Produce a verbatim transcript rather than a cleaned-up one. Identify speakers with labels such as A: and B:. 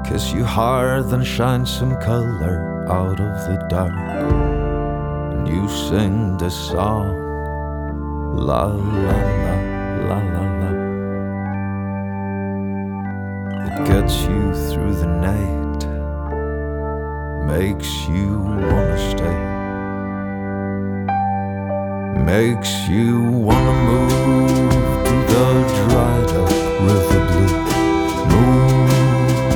A: kiss you hard, then shine some color out of the dark. And you sing this song, la la la, la la la. It gets you through the night, makes you wanna stay, makes you wanna move to the dried up river blue.